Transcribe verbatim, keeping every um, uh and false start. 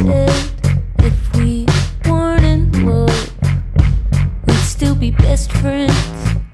said if we weren't in love, we'd still be best friends.